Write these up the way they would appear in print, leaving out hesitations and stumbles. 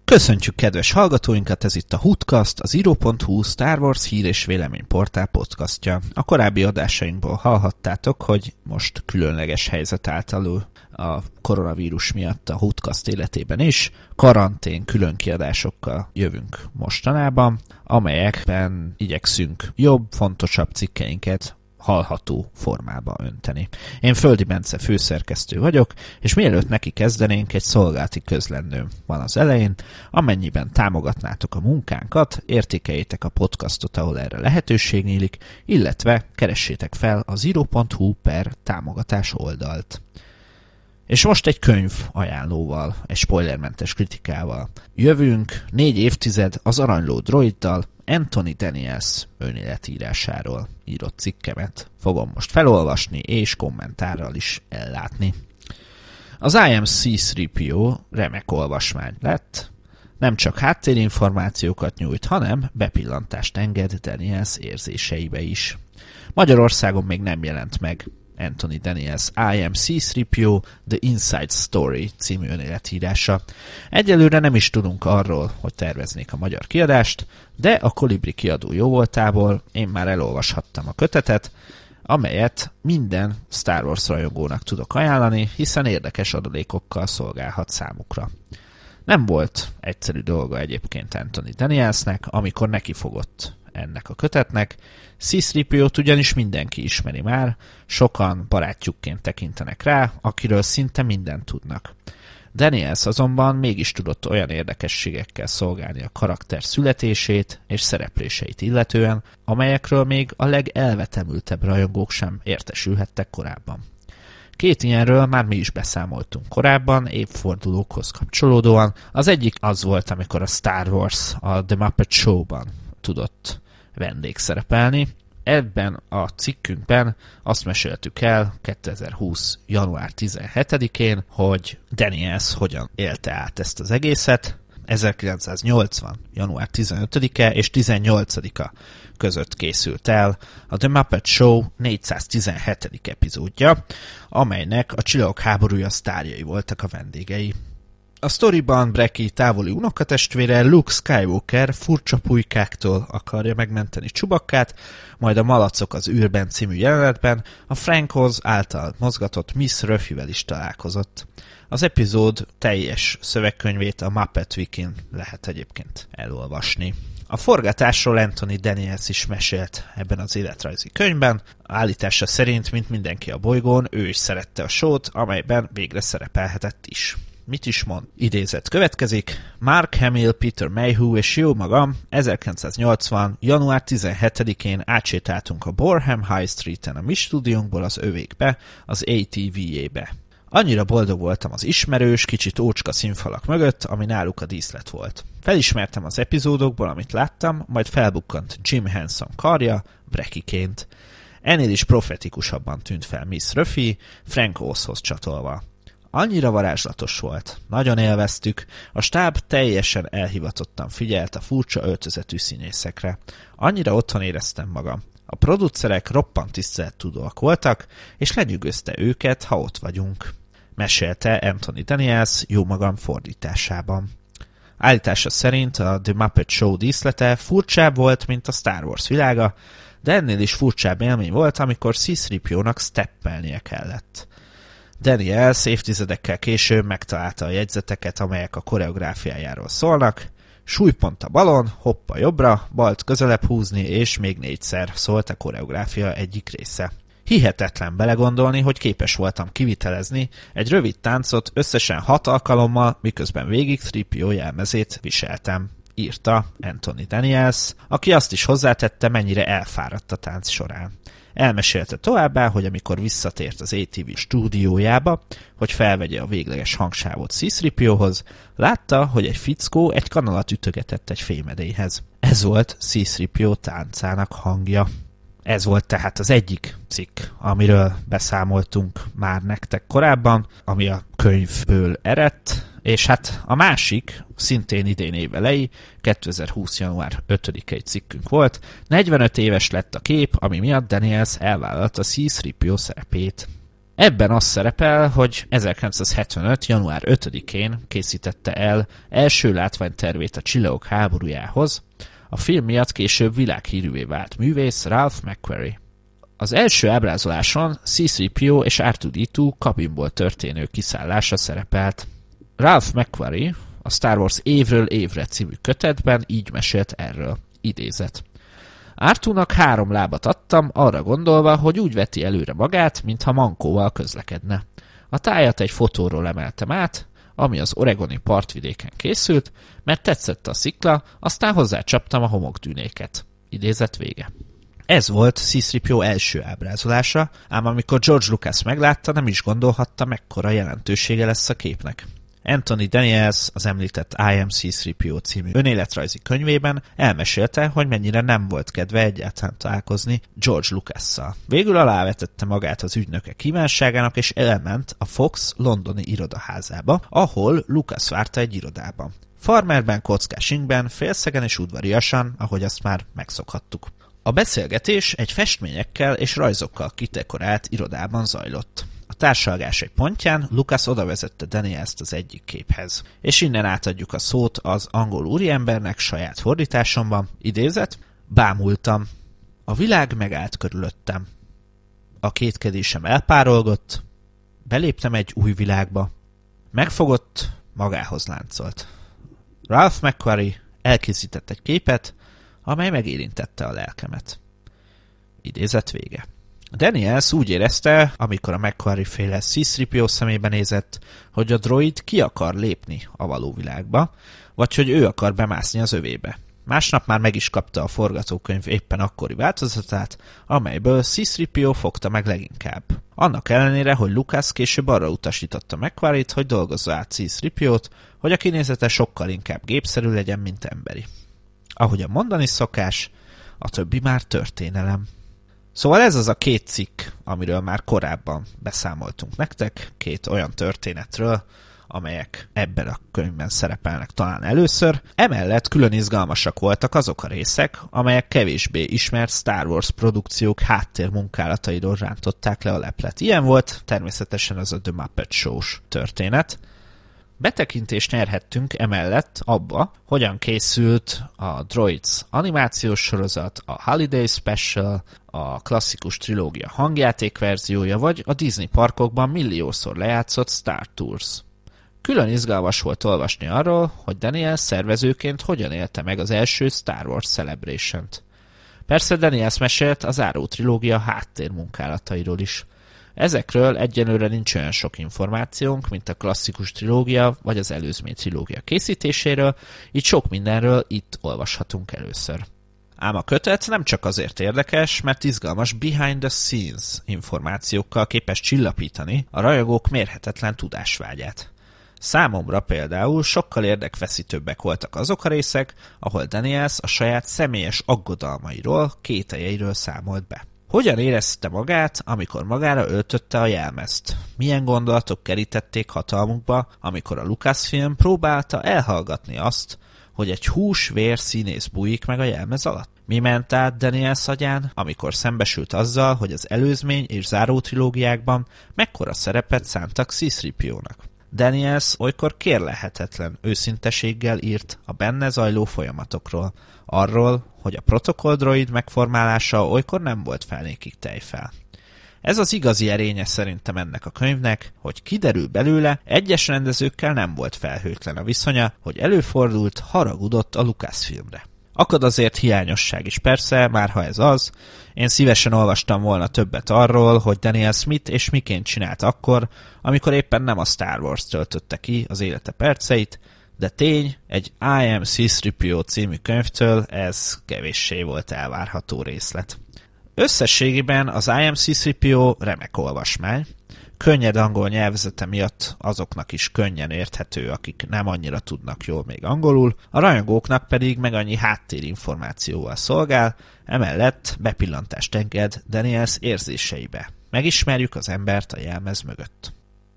Köszöntjük kedves hallgatóinkat, ez itt a Hoodcast, az iro.hu Star Wars hír és véleményportál podcastja. A korábbi adásainkból hallhattátok, hogy most különleges helyzet állt elő a koronavírus miatt a Hoodcast életében is. Karantén külön kiadásokkal jövünk mostanában, amelyekben igyekszünk jobb, fontosabb cikkeinket hallható formába önteni. Én Földi Bence főszerkesztő vagyok, és mielőtt neki kezdenénk, egy szolgálati közlendőm van az elején. Amennyiben támogatnátok a munkánkat, értékeljétek a podcastot, ahol erre lehetőség nyílik, illetve keressétek fel az iro.hu/támogatás oldalt. És most egy könyv ajánlóval, egy spoilermentes kritikával. Jövünk 4 évtized az aranyló droiddal, Anthony Daniels önéletírásáról írott cikkemet fogom most felolvasni és kommentárral is ellátni. Az I Am C-3PO remek olvasmány lett, nem csak háttérinformációkat nyújt, hanem bepillantást enged Daniels érzéseibe is. Magyarországon még nem jelent meg Anthony Daniels I Am C-3PO The Inside Story című önéletírása. Egyelőre nem is tudunk arról, hogy terveznék a magyar kiadást, de a Kolibri kiadó jóvoltából én már elolvashattam a kötetet, amelyet minden Star Wars rajongónak tudok ajánlani, hiszen érdekes adalékokkal szolgálhat számukra. Nem volt egyszerű dolga egyébként Anthony Danielsnek, amikor nekifogott ennek a kötetnek. C-3PO-t ugyanis mindenki ismeri már, sokan barátjukként tekintenek rá, akiről szinte mindent tudnak. Daniels azonban mégis tudott olyan érdekességekkel szolgálni a karakter születését és szerepléseit illetően, amelyekről még a legelvetemültebb rajongók sem értesülhettek korábban. Két ilyenről már mi is beszámoltunk korábban, évfordulókhoz kapcsolódóan. Az egyik az volt, amikor a Star Wars a The Muppet Show-ban tudott vendégszerepelni. Ebben a cikkünkben azt meséltük el 2020. január 17-én, hogy Daniels hogyan élte át ezt az egészet. 1980. január 15-e és 18-a között készült el a The Muppet Show 417. epizódja, amelynek a Csillagok háborúja sztárjai voltak a vendégei. A sztoriban Brekkie távoli unokatestvére Luke Skywalker furcsa pulykáktól akarja megmenteni Chewbaccát, majd a Malacok az űrben című jelenetben a Frank Oz által mozgatott Miss Ruffyvel is találkozott. Az epizód teljes szövegkönyvét a Muppet Wikin lehet egyébként elolvasni. A forgatásról Anthony Daniels is mesélt ebben az életrajzi könyvben. Állítása szerint, mint mindenki a bolygón, ő is szerette a show-t, amelyben végre szerepelhetett is. Mit is mond? Idézet következik. Mark Hamill, Peter Mayhew és jó magam 1980. január 17-én átsétáltunk a Boreham High Street-en a mi stúdiónkból az övékbe, az ATV-jébe. Annyira boldog voltam az ismerős, kicsit ócska színfalak mögött, ami náluk a díszlet volt. Felismertem az epizódokból, amit láttam, majd felbukkant Jim Henson karja, Brekkieként. Ennél is profetikusabban tűnt fel Miss Ruffy, Frank Ozhoz csatolva. Annyira varázslatos volt. Nagyon élveztük. A stáb teljesen elhivatottan figyelt a furcsa öltözetű színészekre. Annyira otthon éreztem magam. A producerek roppant tisztelettudóak voltak, és lenyűgözte őket, ha ott vagyunk. Mesélte Anthony Daniels jómagam fordításában. Állítása szerint a The Muppet Show díszlete furcsább volt, mint a Star Wars világa, de ennél is furcsább élmény volt, amikor C-3PO-nak steppelnie kellett. Daniels évtizedekkel később megtalálta a jegyzeteket, amelyek a koreográfiájáról szólnak. Súlypont a balon, hoppa jobbra, balt közelebb húzni, és még 4-szer szólt a koreográfia egyik része. Hihetetlen belegondolni, hogy képes voltam kivitelezni egy rövid táncot összesen 6 alkalommal, miközben végig 3PO jelmezét viseltem, írta Anthony Daniels, aki azt is hozzátette, mennyire elfáradt a tánc során. Elmesélte továbbá, hogy amikor visszatért az ATV stúdiójába, hogy felvegye a végleges hangsávot C-3PO-hoz, látta, hogy egy fickó egy kanalat ütögetett egy fémedélyhez. Ez volt C-3PO táncának hangja. Ez volt tehát az egyik cikk, amiről beszámoltunk már nektek korábban, ami a könyvből eredt, és hát a másik, szintén idén évelei, 2020. január 5-i cikkünk volt. 45 éves lett a kép, ami miatt Daniels elvállalta C-3PO szerepét. Ebben az szerepel, hogy 1975. január 5-én készítette el első látványtervét a Csillagok háborújához, a film miatt később világhírűvé vált művész Ralph McQuarrie. Az első ábrázoláson C-3PO és R2-D2 kabinból történő kiszállása szerepelt. Ralph McQuarrie a Star Wars évről évre című kötetben így mesélt erről, idézet. R2-nak 3 lábat adtam, arra gondolva, hogy úgy veti előre magát, mintha mankóval közlekedne. A tájat egy fotóról emeltem át, ami az oregoni partvidéken készült, mert tetszett a szikla, aztán hozzácsaptam a homokdűnéket. Idézet vége. Ez volt C-3PO első ábrázolása, ám amikor George Lucas meglátta, nem is gondolhatta, mekkora jelentősége lesz a képnek. Anthony Daniels az említett I Am C-3PO című önéletrajzi könyvében elmesélte, hogy mennyire nem volt kedve egyáltalán találkozni George Lucasszal. Végül alávetette magát az ügynöke kívánságának, és elment a Fox londoni irodaházába, ahol Lucas várta egy irodában. Farmerben, kockás ingben, félszegen és udvariasan, ahogy azt már megszokhattuk. A beszélgetés egy festményekkel és rajzokkal kidekorált irodában zajlott. A társalgás egy pontján Lucas odavezette Danielst az egyik képhez. És innen átadjuk a szót az angol úriembernek saját fordításomban, idézet, bámultam. A világ megállt körülöttem. A kétkedésem elpárolgott, beléptem egy új világba. Megfogott, magához láncolt. Ralph McQuarrie elkészített egy képet, amely megérintette a lelkemet. Idézet vége. Daniels úgy érezte, amikor a McQuarrie-féle C-3PO szemébe nézett, hogy a droid ki akar lépni a való világba, vagy hogy ő akar bemászni az övébe. Másnap már meg is kapta a forgatókönyv éppen akkori változatát, amelyből C-3PO fogta meg leginkább. Annak ellenére, hogy Lucas később arra utasította McQuarrie-t, hogy dolgozza át C-3PO-t, hogy a kinézete sokkal inkább gépszerű legyen, mint emberi. Ahogyan mondani szokás, a többi már történelem. Szóval ez az a 2 cikk, amiről már korábban beszámoltunk nektek, 2 olyan történetről, amelyek ebben a könyvben szerepelnek talán először. Emellett külön izgalmasak voltak azok a részek, amelyek kevésbé ismert Star Wars produkciók háttérmunkálatairól rántották le a leplet. Ilyen volt természetesen az a The Muppet Show-s történet. Betekintést nyerhettünk emellett abba, hogyan készült a Droids animációs sorozat, a Holiday Special, a klasszikus trilógia hangjáték verziója, vagy a Disney parkokban milliószor lejátszott Star Tours. Külön izgalmas volt olvasni arról, hogy Daniels szervezőként hogyan élte meg az első Star Wars Celebration-t. Persze Daniels mesélt a záró trilógia háttérmunkálatairól is. Ezekről egyenlőre nincs olyan sok információnk, mint a klasszikus trilógia vagy az előzmény trilógia készítéséről, így sok mindenről itt olvashatunk először. Ám a kötet nem csak azért érdekes, mert izgalmas behind the scenes információkkal képes csillapítani a rajongók mérhetetlen tudásvágyát. Számomra például sokkal érdekfeszítőbbek voltak azok a részek, ahol Daniels a saját személyes aggodalmairól, kételjeiről számolt be. Hogyan érezte magát, amikor magára öltötte a jelmezt? Milyen gondolatok kerítették hatalmukba, amikor a Lucasfilm próbálta elhallgatni azt, hogy egy hús-vér színész bújik meg a jelmez alatt? Mi ment át Daniels agyán, amikor szembesült azzal, hogy az előzmény és záró trilógiákban mekkora szerepet szántak C-3PO-nak? Daniels olykor kérlelhetetlen őszinteséggel írt a benne zajló folyamatokról, arról, hogy a protokoll droid megformálása olykor nem volt felnékig tejfel. Ez az igazi erénye szerintem ennek a könyvnek, hogy kiderül belőle, egyes rendezőkkel nem volt felhőtlen a viszonya, hogy előfordult, haragudott a Lucasfilmre. Akad azért hiányosság is persze, már ha ez az, én szívesen olvastam volna többet arról, hogy Daniel Smith és miként csinált akkor, amikor éppen nem a Star Wars töltötte ki az élete perceit, de tény, egy I Am C-3PO című könyvtől ez kevéssé volt elvárható részlet. Összességében az I Am C-3PO remek olvasmány, könnyed angol nyelvezete miatt azoknak is könnyen érthető, akik nem annyira tudnak jól még angolul, a rajongóknak pedig meg annyi háttérinformációval szolgál, emellett bepillantást enged Daniels érzéseibe. Megismerjük az embert a jelmez mögött.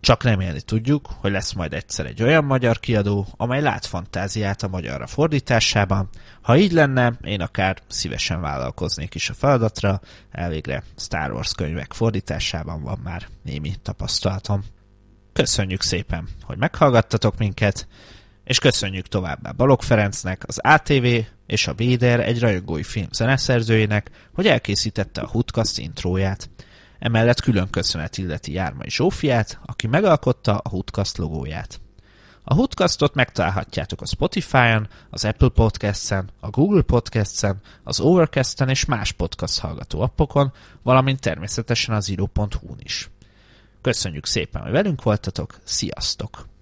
Csak remélni tudjuk, hogy lesz majd egyszer egy olyan magyar kiadó, amely lát fantáziát a magyarra fordításában. Ha így lenne, én akár szívesen vállalkoznék is a feladatra, elvégre Star Wars könyvek fordításában van már némi tapasztalatom. Köszönjük szépen, hogy meghallgattatok minket, és köszönjük továbbá Balogh Ferencnek, az ATV és a Véder egy rajongói film zeneszerzőjének, hogy elkészítette a Hoodcast intróját. Emellett külön köszönet illeti Jármai Zsófiát, aki megalkotta a Hoodcast logóját. A Hoodcastot megtalálhatjátok a Spotify-on, az Apple Podcast-en, a Google Podcast-en, az Overcast-en és más podcast hallgató appokon, valamint természetesen az iro.hu-n is. Köszönjük szépen, hogy velünk voltatok, sziasztok!